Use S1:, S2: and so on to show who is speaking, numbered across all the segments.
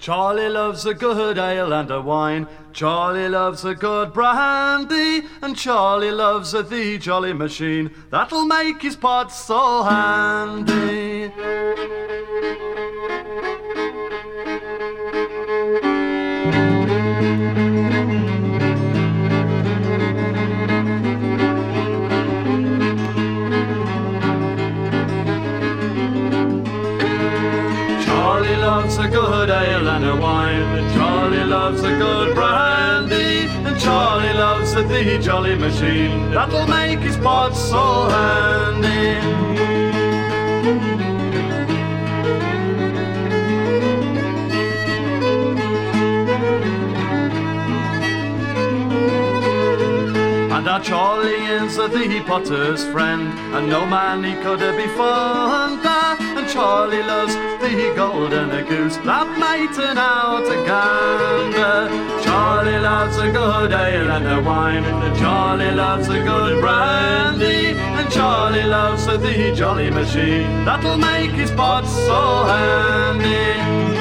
S1: Charlie loves a good ale and a wine. Charlie loves a good brandy. And Charlie loves the jolly machine that'll make his pot so handy. Charlie loves a good ale and a wine, and Charlie loves a good brandy, and Charlie loves the jolly machine that'll make his pot so handy. And our Charlie is the potter's friend, and no man he could be fonder. And Charlie loves the golden goose that might turn out a gander. Charlie loves a good ale and a wine, and Charlie loves a good brandy, and Charlie loves the jolly machine that'll make his pot so handy.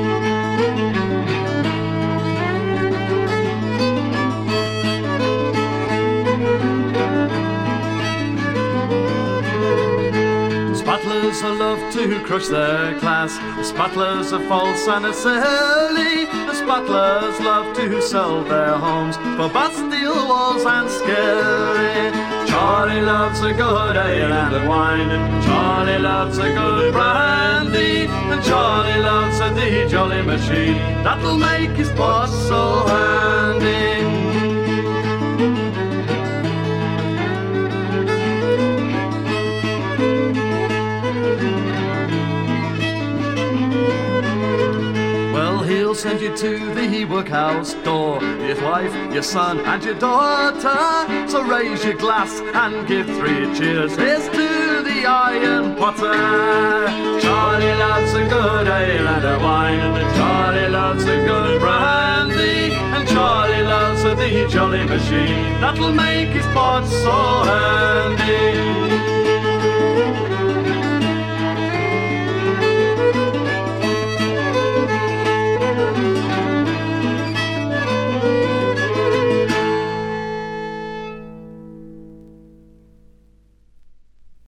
S1: Spattlers love to crush their class. Spattlers are false and are silly. The spattlers love to sell their homes for Bastille walls and scary. Charlie loves a good ale and a wine, and Charlie loves a good brandy, and Charlie loves the jolly machine that'll make his pot so handy. He'll send you to the workhouse door, your wife, your son and your daughter. So raise your glass and give 3 cheers. Here's to the iron potter. Charlie loves a good ale and a wine, and Charlie loves a good brandy, and Charlie loves the jolly machine that'll make his pot so handy.